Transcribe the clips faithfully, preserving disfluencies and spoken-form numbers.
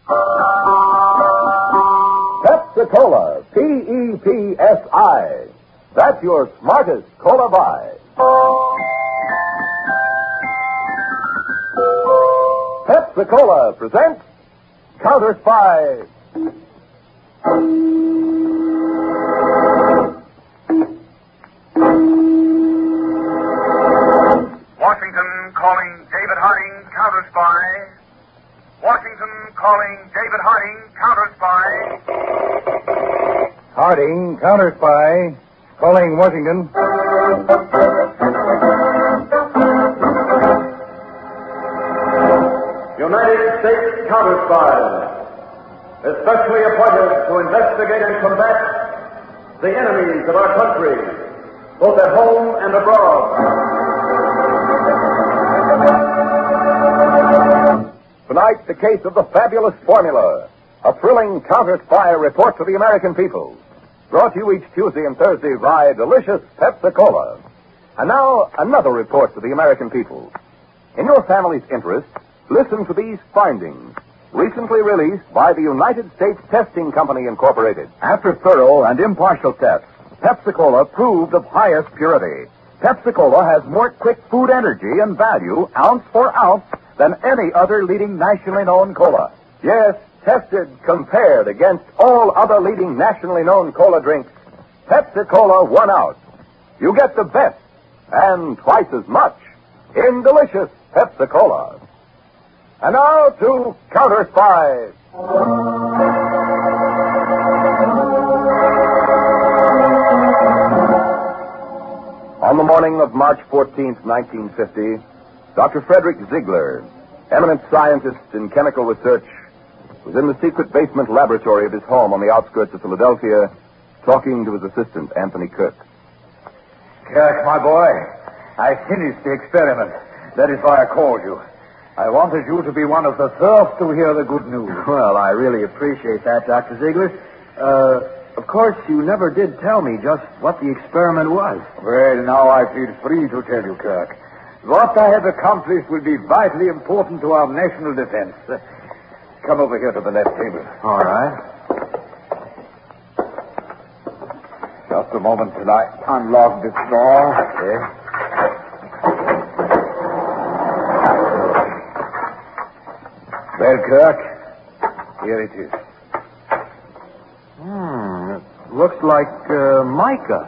Pepsi-Cola, P E P S I. That's your smartest cola buy. Pepsi-Cola presents Counter Spy. Washington calling David Harding, Counter Spy. Washington calling David Harding, Counter Spy. Harding, Counter Spy. Calling Washington. United States Counter Spies, especially appointed to investigate and combat the enemies of our country, both at home and abroad. Tonight, the case of the fabulous formula, a thrilling counter-spy report to the American people. Brought to you each Tuesday and Thursday by delicious Pepsi-Cola. And now, another report to the American people. In your family's interest, listen to these findings, recently released by the United States Testing Company, Incorporated. After thorough and impartial tests, Pepsi-Cola proved of highest purity. Pepsi-Cola has more quick food energy and value, ounce for ounce, than any other leading nationally known cola. Yes, tested, compared against all other leading nationally known cola drinks, Pepsi-Cola won out. You get the best and twice as much in delicious Pepsi-Cola. And now to Counter Spy. On the morning of March fourteenth, nineteen fifty, Doctor Frederick Ziegler, eminent scientist in chemical research, was in the secret basement laboratory of his home on the outskirts of Philadelphia, talking to his assistant, Anthony Kirk. Kirk, my boy, I finished the experiment. That is why I called you. I wanted you to be one of the first to hear the good news. Well, I really appreciate that, Doctor Ziegler. Uh, of course, you never did tell me just what the experiment was. Well, now I feel free to tell you, Kirk. What I have accomplished will be vitally important to our national defense. Uh, come over here to the left table. All right. Just a moment till I unlock this door. Okay. Well, Kirk, here it is. Hmm, it looks like uh, mica.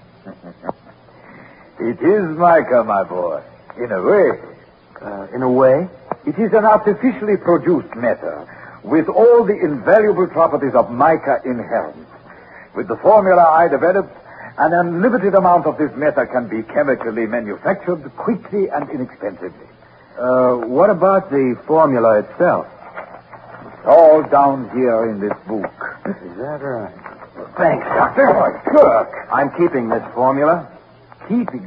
It is mica, my boy, in a way. Uh, in a way? It is an artificially produced matter with all the invaluable properties of mica inherent. With the formula I developed, an unlimited amount of this matter can be chemically manufactured quickly and inexpensively. Uh, what about the formula itself? It's all down here in this book. Is that right? Thanks, Doctor. Oh, Kirk. I'm keeping this formula. Keeping.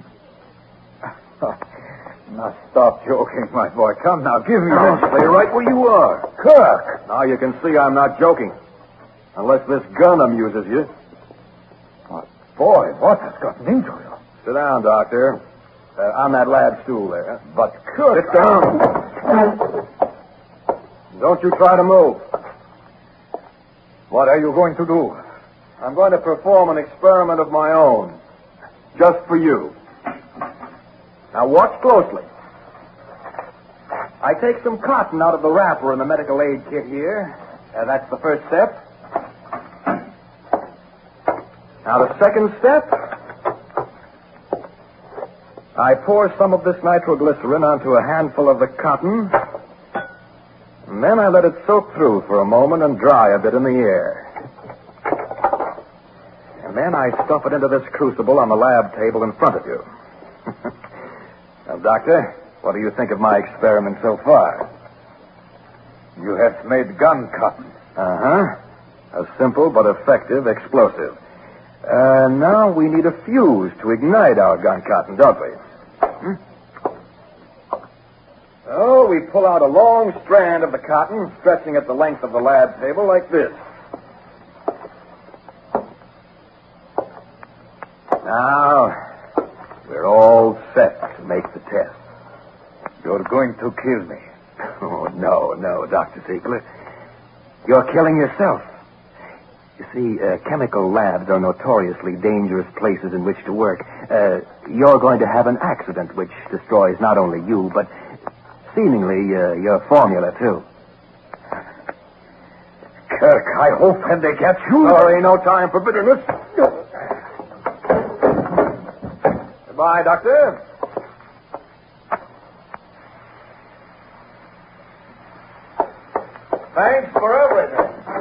Now, stop joking, my boy. Come now, give me Oh, this. stay right where you are. Kirk! Now you can see I'm not joking. Unless this gun amuses you. Oh, boy, what has gotten into you? Sit down, Doctor. Uh, on that lab stool there. But, Kirk... Sit down. Don't you try to move. What are you going to do? I'm going to perform an experiment of my own. Just for you. Now watch closely. I take some cotton out of the wrapper in the medical aid kit here. Uh, that's the first step. Now the second step. I pour some of this nitroglycerin onto a handful of the cotton. And then I let it soak through for a moment and dry a bit in the air. And then I stuff it into this crucible on the lab table in front of you. Now, Doctor, what do you think of my experiment so far? You have made gun cotton. Uh-huh. A simple but effective explosive. Uh, now we need a fuse to ignite our gun cotton, don't we? Hmm? So we pull out a long strand of the cotton, stretching at the length of the lab table like this. Now, we're all set to make the test. You're going to kill me. Oh, no, no, Doctor Ziegler. You're killing yourself. You see, uh, chemical labs are notoriously dangerous places in which to work. Uh, you're going to have an accident which destroys not only you, but seemingly uh, your formula, too. Kirk, I hope when they get you... Sorry, no time for bitterness. Goodbye, Doctor. Thanks for everything.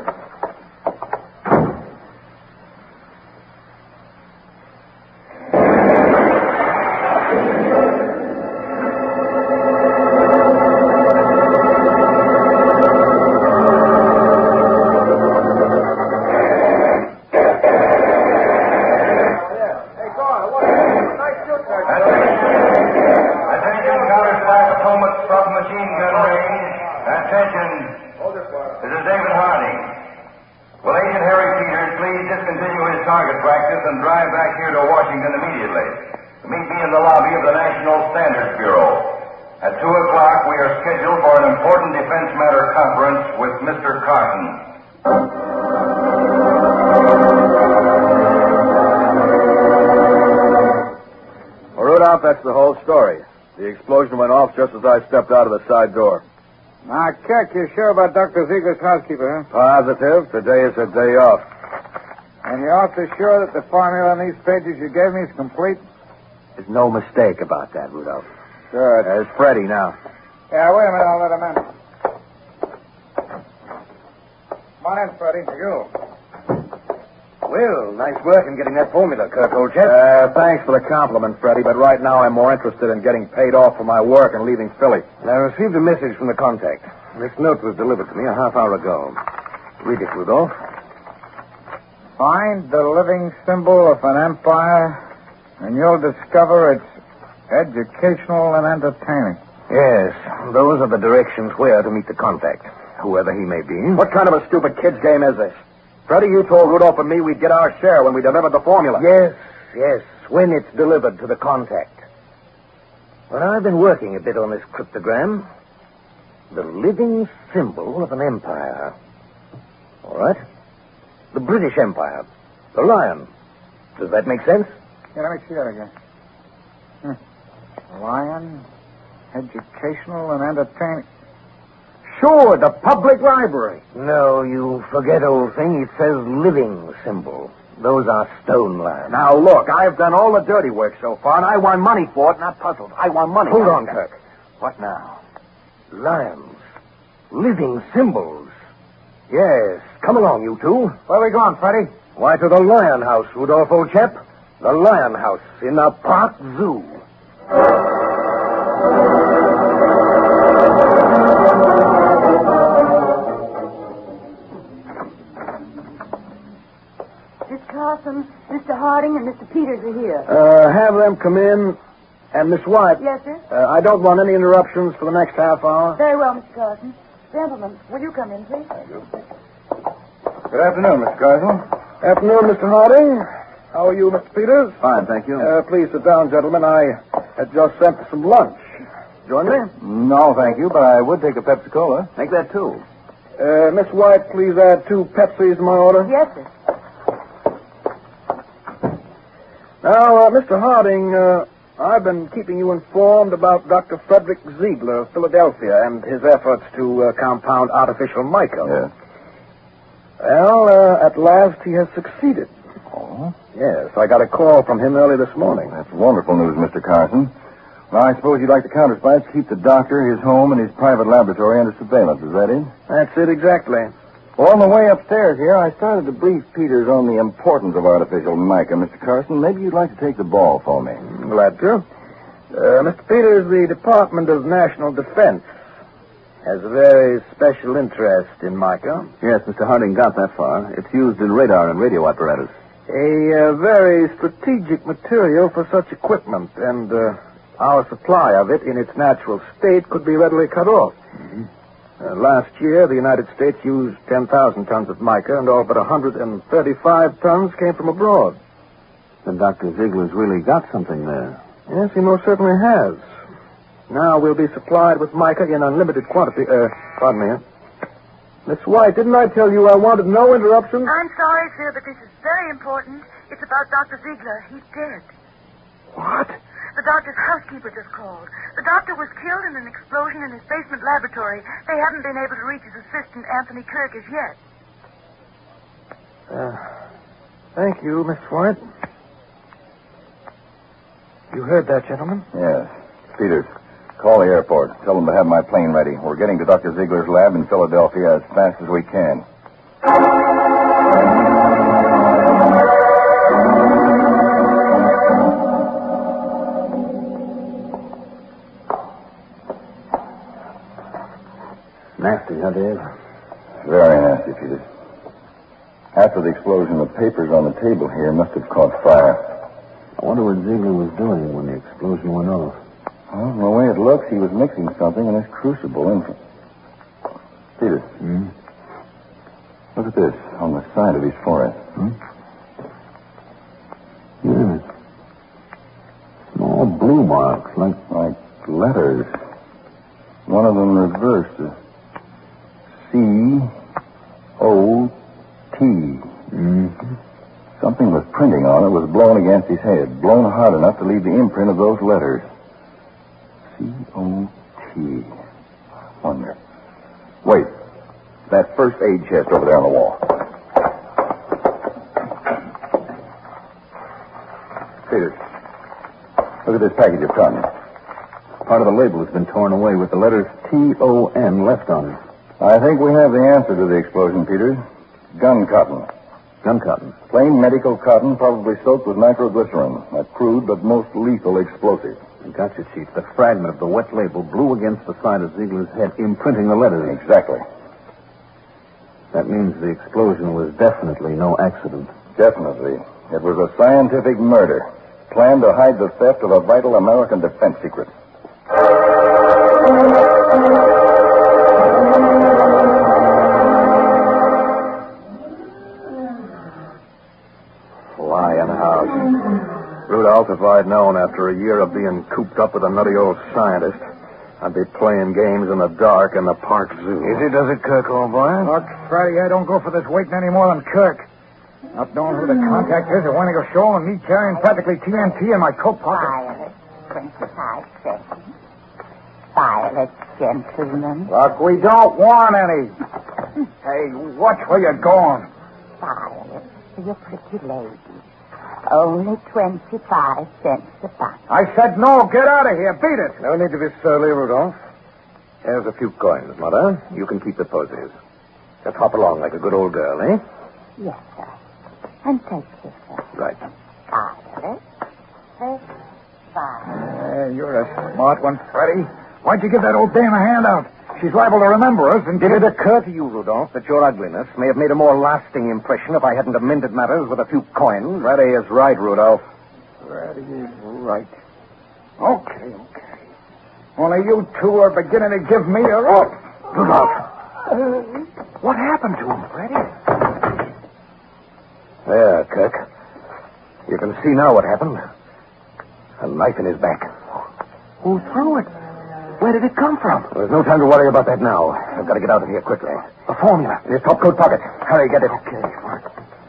And drive back here to Washington immediately. Meet me in the lobby of the National Standards Bureau. At two o'clock, we are scheduled for an important defense matter conference with Mister Carson. Well, Rudolph, that's the whole story. The explosion went off just as I stepped out of the side door. Now, Kirk, you're sure about Doctor Ziegler's housekeeper, huh? Positive. Today is a day off. And you're also sure that the formula on these pages you gave me is complete? There's no mistake about that, Rudolph. Good. There's Freddie now. Yeah, wait a minute. I'll let him in. Come on in, Freddie. You. Well, nice work in getting that formula, Kirk, old chap. Uh, thanks for the compliment, Freddie, but right now I'm more interested in getting paid off for my work and leaving Philly. I received a message from the contact. This note was delivered to me a half hour ago. Read it, Rudolph. Find the living symbol of an empire, and you'll discover it's educational and entertaining. Yes, those are the directions where to meet the contact, whoever he may be. What kind of a stupid kid's game is this? Freddie, you told Rudolph and me we'd get our share when we delivered the formula. Yes, yes, when it's delivered to the contact. Well, I've been working a bit on this cryptogram. The living symbol of an empire. All right. The British Empire. The lion. Does that make sense? Yeah, let me see that again. Hmm. Lion, educational, and entertaining. Sure, the public library. No, you forget, old thing. It says living symbol. Those are stone lions. Now, look, I've done all the dirty work so far, and I want money for it, not puzzles. I want money. Hold on, Kirk. What now? Lions. Living symbols. Yes. Come along, you two. Where are we going, Freddie? Why, to the Lion House, Rudolph, old chap. The Lion House in the Park Zoo. Miss Carson, Mister Harding, and Mister Peters are here. Uh, have them come in. And Miss White. Yes, sir? Uh, I don't want any interruptions for the next half hour. Very well, Mister Carson. Gentlemen, will you come in, please? Thank you. Good afternoon, Mister Carson. Afternoon, Mister Harding. How are you, Mister Peters? Fine, thank you. Uh, please sit down, gentlemen. I had just sent for some lunch. Join me? No, thank you, but I would take a Pepsi-Cola. Make that two. Uh, Miss White, please add two Pepsis to my order. Yes, sir. Now, uh, Mister Harding, uh, I've been keeping you informed about Doctor Frederick Ziegler of Philadelphia and his efforts to uh, compound artificial mica. Yes. Well, uh, at last he has succeeded. Oh? Yes, I got a call from him early this morning. That's wonderful news, Mister Carson. Well, I suppose you'd like the counterspies to keep the doctor, his home, and his private laboratory under surveillance. Is that it? That's it exactly. Well, on the way upstairs here, I started to brief Peters on the importance of artificial mica. Mister Carson, maybe you'd like to take the ball for me. Glad to. Uh, Mister Peters, the Department of National Defense has a very special interest in mica. Yes, Mister Harding got that far. It's used in radar and radio apparatus. A uh, very strategic material for such equipment, and uh, our supply of it in its natural state could be readily cut off. Mm-hmm. Uh, last year, the United States used ten thousand tons of mica, and all but one hundred thirty-five tons came from abroad. Then Doctor Ziegler's really got something there. Yes, he most certainly has. Now we'll be supplied with mica in unlimited quantity. Uh, pardon me. Miss White, didn't I tell you I wanted no interruption? I'm sorry, Phil, but this is very important. It's about Doctor Ziegler. He's dead. What? The doctor's housekeeper just called. The doctor was killed in an explosion in his basement laboratory. They haven't been able to reach his assistant, Anthony Kirk, as yet. Uh, thank you, Miss White. You heard that, gentlemen? Yes. Peters, call the airport. Tell them to have my plane ready. We're getting to Doctor Ziegler's lab in Philadelphia as fast as we can. Nasty, huh, Dave? Very nasty, Peters. After the explosion, the papers on the table here must have caught fire. I wonder what Ziegler was doing when the explosion went off. Well, the way it looks, he was mixing something in his crucible. In... Peters. Hmm? Look at this on the side of his forehead. Hmm? Yeah. Small blue marks, like... Like letters. One of them reversed. C O T. Mm-hmm. Something was printing on it, was blown against his head, blown hard enough to leave the imprint of those letters. C O T. Wonder. Wait. That first aid chest over there on the wall. Peters, look at this package of cotton. Part of the label has been torn away with the letters T O N left on it. I think we have the answer to the explosion, Peters. Gun cotton. Gun cotton. Plain medical cotton, probably soaked with nitroglycerin, a crude but most lethal explosive. I got you, Chief. The fragment of the wet label blew against the side of Ziegler's head, imprinting the letters. Exactly. That means the explosion was definitely no accident. Definitely. It was a scientific murder, planned to hide the theft of a vital American defense secret. Flying house. Rudolph, if I'd known after a year of being cooped up with a nutty old scientist, I'd be playing games in the dark in the park zoo. Easy does it, Kirk, old boy. Look, Friday, I don't go for this waiting any more than Kirk. Not knowing who the contact is or when he'll show, and me carrying practically T N T in my coat pocket. Violet, twenty-five seconds. Violet, gentlemen. Look, we don't want any. Hey, watch where you're going. Violet, for your pretty lady. Only twenty-five cents a buck. I said no. Get out of here. Beat it. No need to be surly, Rudolph. Here's a few coins, Mother. You can keep the posies. Just hop along like a good old girl, eh? Yes, sir. And take this, sir. Right. Violet. This Violet. Hey, you're a smart one, Freddie. Why'd you give that old dame a handout? She's liable to remember us and Did it occur to you, Rudolph, that your ugliness may have made a more lasting impression if I hadn't amended matters with a few coins? Freddie is right, Rudolph. Freddie is right. Okay, okay. Only you two are beginning to give me a rope. Rudolph. What happened to him, Freddie? There, Kirk. You can see now what happened. A knife in his back. Who threw it? Where did it come from? There's no time to worry about that now. I've got to get out of here quickly. The formula. In his topcoat pocket. Hurry, get it. Okay, fine.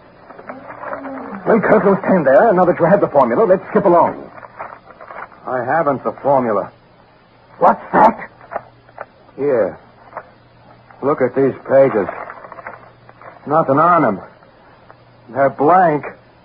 Well, Kirk, don't stand there. Now that you have the formula, let's skip along. I haven't the formula. What's that? Here. Look at these pages. Nothing on them. They're blank.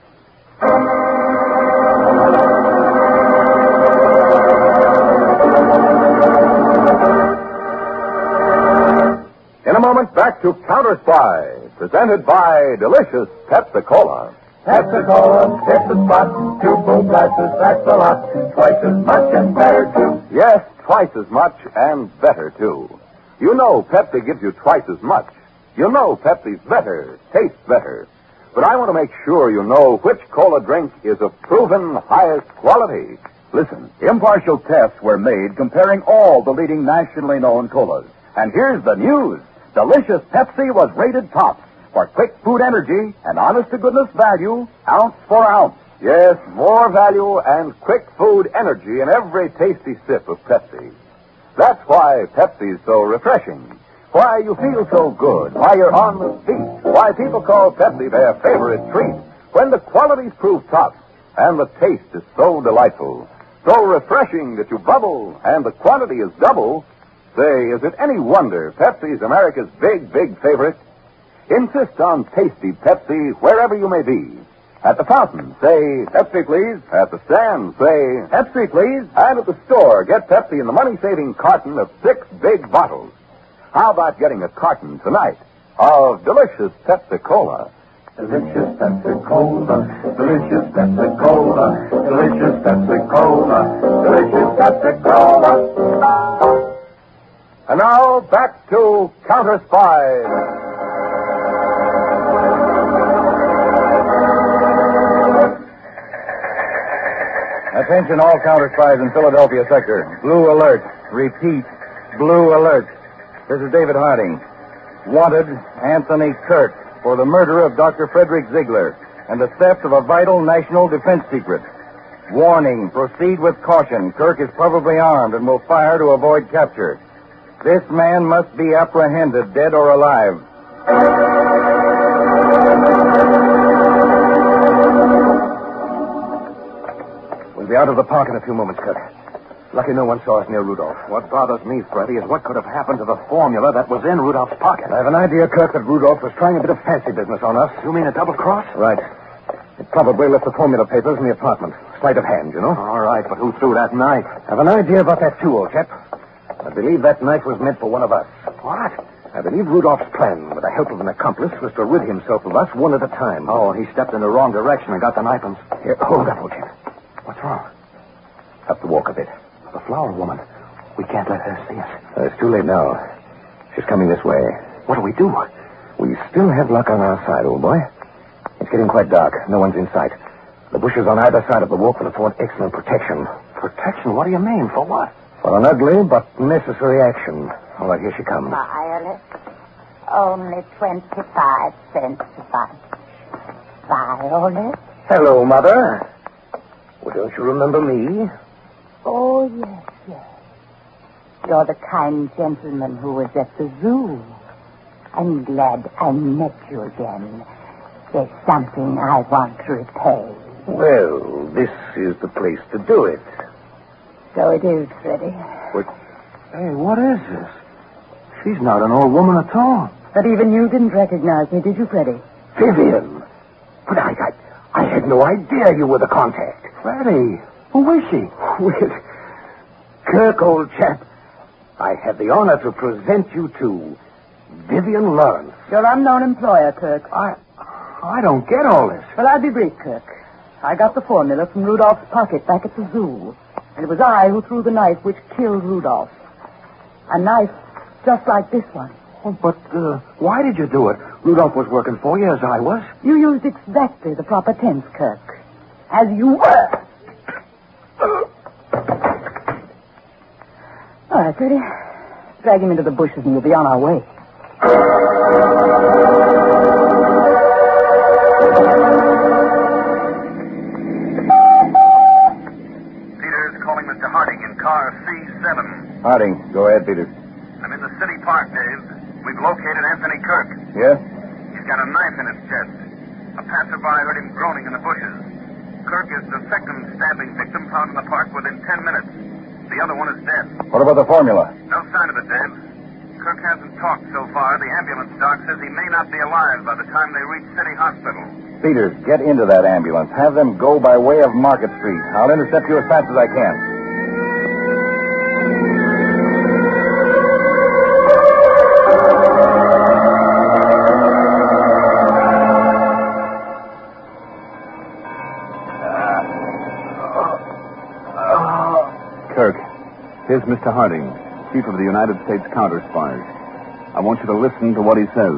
In a moment, back to Counter Spy, presented by delicious Pepsi-Cola. Pepsi-Cola, hits the spot, two full glasses, that's a lot. Twice as much and better, too. Yes, twice as much and better, too. You know Pepsi gives you twice as much. You know Pepsi's better, tastes better. But I want to make sure you know which cola drink is of proven highest quality. Listen, impartial tests were made comparing all the leading nationally known colas. And here's the news. Delicious Pepsi was rated tops for quick food energy and honest-to-goodness value, ounce for ounce. Yes, more value and quick food energy in every tasty sip of Pepsi. That's why Pepsi's so refreshing. why you feel so good, why you're on the feet, why people call Pepsi their favorite treat, when the qualities prove tough and the taste is so delightful, so refreshing that you bubble and the quantity is double. Say, is it any wonder Pepsi's America's big, big favorite? Insist on tasty Pepsi wherever you may be. At the fountain, say, Pepsi, please. At the stand, say, Pepsi, please. And at the store, get Pepsi in the money-saving carton of six big bottles. How about getting a carton tonight of delicious Pepsi-Cola? Delicious Pepsi-Cola, delicious Pepsi-Cola, delicious Pepsi-Cola, delicious Pepsi-Cola. And now, back to Counter Spy. Attention all counter spies in Philadelphia sector. Blue alert. Repeat, blue alert. This is David Harding. Wanted, Anthony Kirk, for the murder of Doctor Frederick Ziegler and the theft of a vital national defense secret. Warning, proceed with caution. Kirk is probably armed and will fire to avoid capture. This man must be apprehended, dead or alive. We'll be out of the park in a few moments, Kirk. Lucky no one saw us near Rudolph. What bothers me, Freddy, is what could have happened to the formula that was in Rudolph's pocket. I have an idea, Kirk, that Rudolph was trying a bit of fancy business on us. You mean a double cross? Right. It probably left the formula papers in the apartment. Sleight of hand, you know? All right, but who threw that knife? I have an idea about that, too, old chap. I believe that knife was meant for one of us. What? I believe Rudolph's plan, with the help of an accomplice, was to rid himself of us one at a time. Oh, he stepped in the wrong direction and got the knife and... Here, hold up, old chap. What's wrong? Have to walk a bit. The flower woman. We can't let her see us. Uh, it's too late now. She's coming this way. What do we do? We still have luck on our side, old boy. It's getting quite dark. No one's in sight. The bushes on either side of the walk will afford excellent protection. Protection? What do you mean? For what? For an ugly but necessary action. All right, here she comes. Violet. Only twenty-five cents a bunch. Violet? Hello, Mother. Well, don't you remember me? Oh, yes, yes. You're the kind gentleman who was at the zoo. I'm glad I met you again. There's something I want to repay. Well, this is the place to do it. So it is, Freddie. What? Hey, what is this? She's not an old woman at all. But even you didn't recognize me, did you, Freddie? Vivian! But I, I, I had no idea you were the contact. Freddie, who is she? Well, Kirk, old chap, I have the honor to present you to Vivian Lawrence. Your unknown employer, Kirk. I, I don't get all this. Well, I'll be brief, Kirk. I got the formula from Rudolph's pocket back at the zoo. And it was I who threw the knife which killed Rudolph. A knife just like this one. Oh, but uh, why did you do it? Rudolph was working for you, as I was. You used exactly the proper tense, Kirk. As you were. All right, Freddie. Drag him into the bushes and we'll be on our way. Peters calling Mister Harding in car C seven. Harding, go ahead, Peters. I'm in the city park, Dave. We've located Anthony Kirk. Yeah? He's got a knife in his chest. A passerby heard him groaning in the bushes. Kirk is the second stabbing victim found in the park within ten minutes. The other one is dead. What about the formula? No sign of it, Dave. Kirk hasn't talked so far. The ambulance doc says he may not be alive by the time they reach City Hospital. Peters, get into that ambulance. Have them go by way of Market Street. I'll intercept you as fast as I can. Kirk, here's Mister Harding, Chief of the United States Counter Spies. I want you to listen to what he says.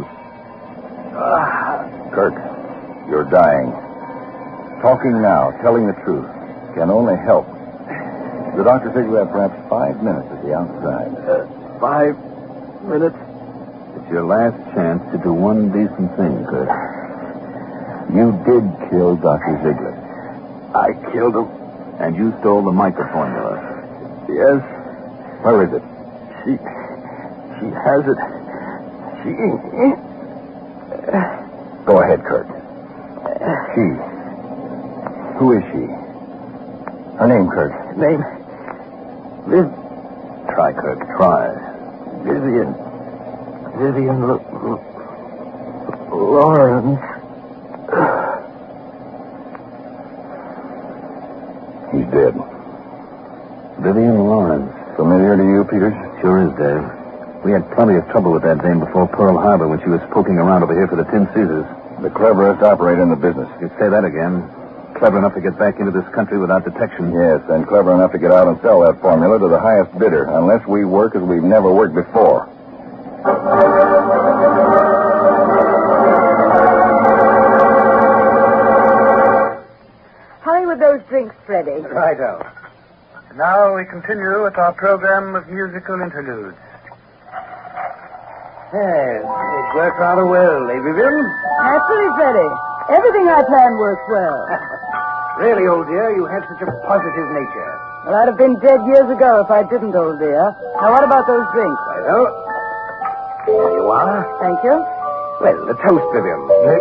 Kirk, you're dying. Talking now, telling the truth, can only help. The doctor said you have perhaps five minutes at the outside. Uh, five minutes? It's your last chance to do one decent thing, Kirk. You did kill Doctor Ziegler. I killed him. And you stole the mica formula. Yes. Where is it? She... She has it Go ahead, Kirk. She. Who is she? Her name, Kirk. Name? Viv... Try, Kirk. Try. Vivian. Vivian L- Lawrence. He's dead. Vivian Lawrence. Familiar to you, Peters? Sure is, Dave. We had plenty of trouble with that dame before Pearl Harbor when she was poking around over here for the Tin Caesars. The cleverest operator in the business. You'd say that again. Clever enough to get back into this country without detection. Yes, and clever enough to get out and sell that formula to the highest bidder, unless we work as we've never worked before. Hurry with those drinks, Freddie. Right out. Now we continue with our program of musical interludes. Yes, it worked rather well, eh, Vivian? Naturally, Freddie. Everything I planned works well. Really, old dear, you have such a positive nature. Well, I'd have been dead years ago if I didn't, old dear. Now, what about those drinks? Well, here you are. Thank you. Well, the toast, Vivian.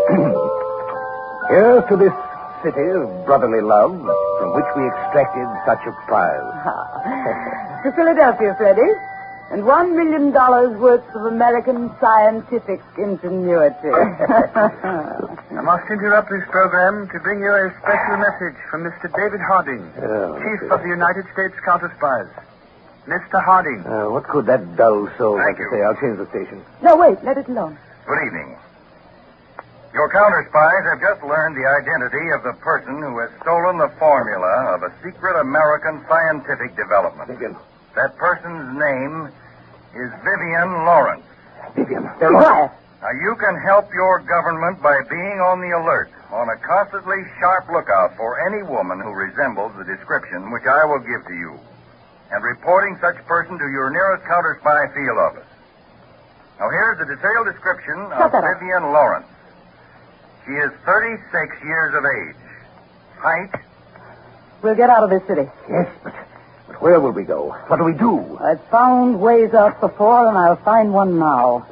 Here's to this city of brotherly love from which we extracted such a prize. To Philadelphia, Freddie. And one million dollars worth of American scientific ingenuity. I must interrupt this program to bring you a special message from Mister David Harding, Oh, Chief dear. of the United States Counter Spies. Mister Harding. Uh, what could that dull soul Thank have to you. say? I'll change the station. No, wait, let it alone. Good evening. Your counter spies have just learned the identity of the person who has stolen the formula of a secret American scientific development. Vivian. That person's name is Vivian Lawrence. Vivian. Be quiet. Now, you can help your government by being on the alert, on a constantly sharp lookout for any woman who resembles the description which I will give to you, and reporting such person to your nearest counter spy field office. Now, here's the detailed description of Shut that up. Vivian Lawrence. She is thirty-six years of age. Height, We'll get out of this city. Yes, but, but where will we go? What do we do? I've found ways out before, and I'll find one now.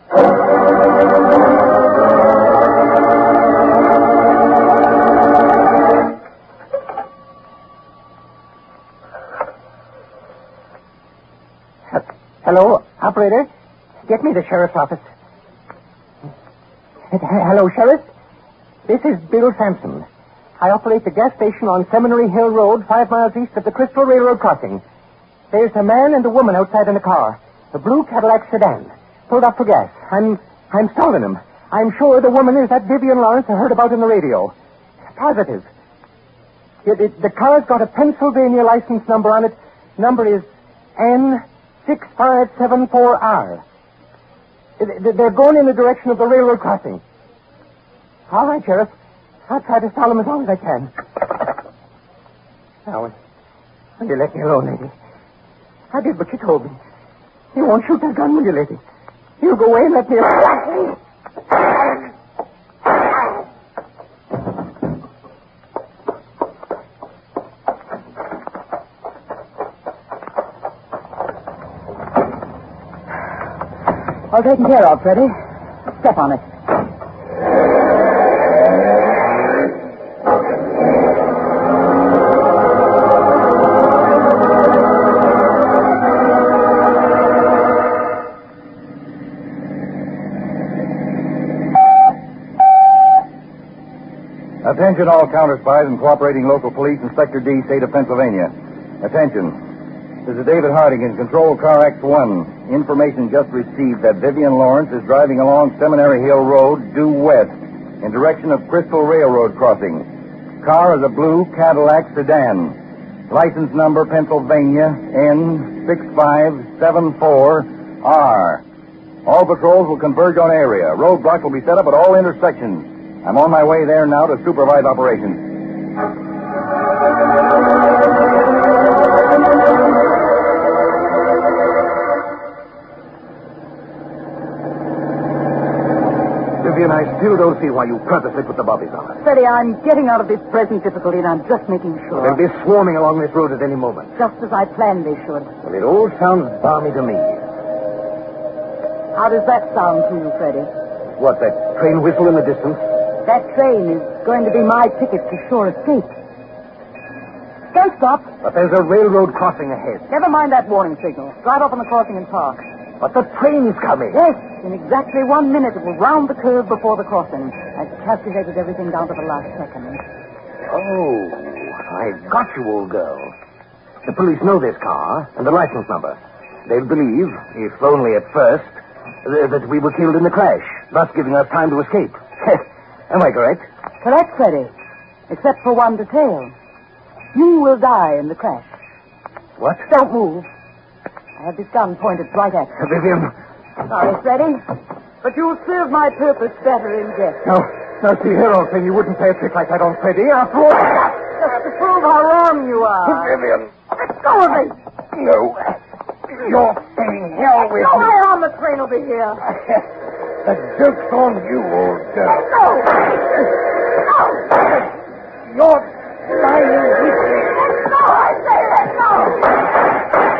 Hello, operator. Get me the sheriff's office. Hello, Sheriff. This is Bill Sampson. I operate the gas station on Seminary Hill Road, five miles east of the Crystal Railroad crossing. There's a man and a woman outside in a car, a blue Cadillac sedan, pulled up for gas. I'm I'm stalling them. I'm sure the woman is that Vivian Lawrence I heard about in the radio. Positive. It, it, the car's got a Pennsylvania license number on it. Number is N six five seven four R. They're going in the direction of the railroad crossing. All right, Sheriff. I'll try to stall them as long as I can. Now, will you let me alone, lady? I did what you told me. You won't shoot that gun, will you, lady? You go away and let me alone. All taken care of, Freddie. Step on it. Attention all counter spies and cooperating local police, Inspector D, State of Pennsylvania. Attention. This is David Harding in Control Car X one. Information just received that Vivian Lawrence is driving along Seminary Hill Road, due west, in direction of Crystal Railroad crossing. Car is a blue Cadillac sedan. License number Pennsylvania N six five seven four R. All patrols will converge on area. Roadblock will be set up at all intersections. I'm on my way there now to supervise operations. Vivian, I still don't see why you purposely put the bobbies on us. Freddie, I'm getting out of this present difficulty, and I'm just making sure. They'll be swarming along this road at any moment. Just as I planned they should. Well, it all sounds balmy to me. How does that sound to you, Freddie? What, that train whistle in the distance? That train is going to be my ticket to sure escape. Don't stop. But there's a railroad crossing ahead. Never mind that warning signal. Drive off on the crossing and park. But the train's coming. Yes, in exactly one minute it will round the curve before the crossing. I've calculated everything down to the last second. Oh, I've got you, old girl. The police know this car and the license number. They'll believe, if only at first, th- that we were killed in the crash, thus giving us time to escape. Am I correct? Correct, Freddie. Except for one detail. You will die in the crash. What? Don't move. I have this gun pointed right at you. Vivian. Sorry, Freddie. But you'll serve my purpose better in death. No, no, see here, old thing. You wouldn't play a trick like that on Freddie. After all... Just to prove how wrong you are. Vivian. Let go of me. No. You're staying hell with No, me. I on the train over here. The joke's on you, old girl. No. No. You're dying with me. Let go, I say let go.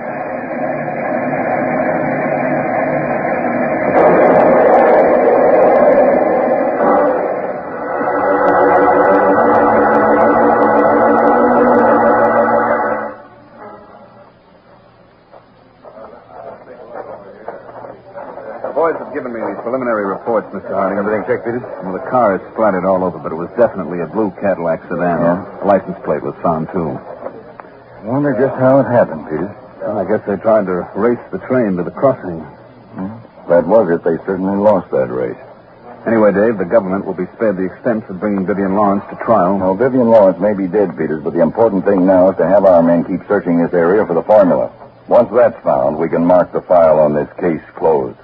Given me these preliminary reports, Mister Harding. Everything checked, Peters? Well, the car is splattered all over, but it was definitely a blue Cadillac sedan. Yeah. The license plate was found, too. I wonder just how it happened, Peters. Well, I guess they tried to race the train to the crossing. Hmm. That was it. They certainly lost that race. Anyway, Dave, the government will be spared the expense of bringing Vivian Lawrence to trial. Well, Vivian Lawrence may be dead, Peters, but the important thing now is to have our men keep searching this area for the formula. Once that's found, we can mark the file on this case closed.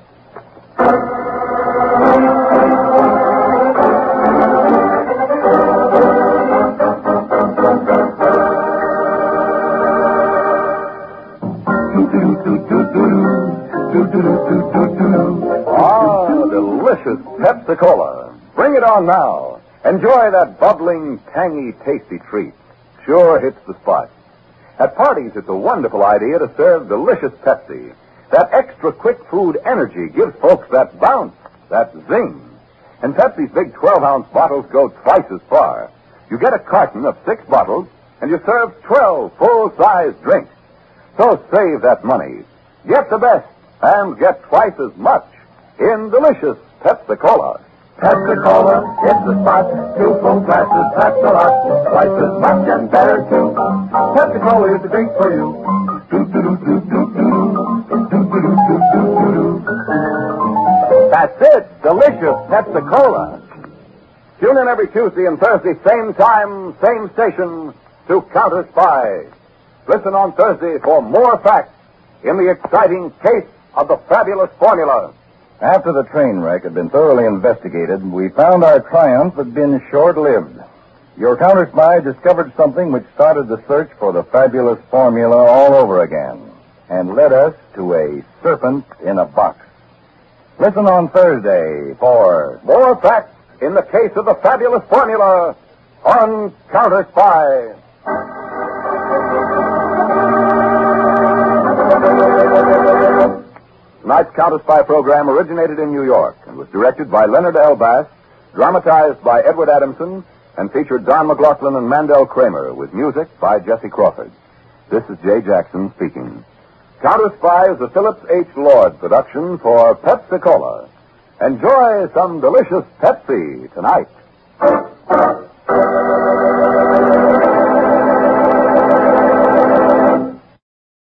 Ah, delicious Pepsi-Cola. Bring it on now. Enjoy that bubbling, tangy, tasty treat. Sure hits the spot. At parties, it's a wonderful idea to serve delicious Pepsi. That extra quick food energy gives folks that bounce, that zing. And Pepsi's big twelve-ounce bottles go twice as far. You get a carton of six bottles, and you serve twelve full-size drinks. So save that money. Get the best and get twice as much in delicious Pepsi-Cola. Pepsi-Cola hits the spot. Two full glasses, that's a lot. Twice as much and better, too. Pepsi-Cola is the drink for you. That's it. Delicious Pepsi-Cola. Tune in every Tuesday and Thursday, same time, same station, to Counter Spy. Listen on Thursday for more facts in the exciting case of the fabulous formula. After the train wreck had been thoroughly investigated, we found our triumph had been short-lived. Your Counter Spy discovered something which started the search for the fabulous formula all over again and led us to a serpent in a box. Listen on Thursday for more facts in the case of the fabulous formula on Counter Spy. Tonight's Counter Spy program originated in New York and was directed by Leonard L. Bass, dramatized by Edward Adamson, and featured Don McLaughlin and Mandel Kramer, with music by Jesse Crawford. This is Jay Jackson speaking. Counter Spy is a Phillips H. Lord production for Pepsi-Cola. Enjoy some delicious Pepsi tonight.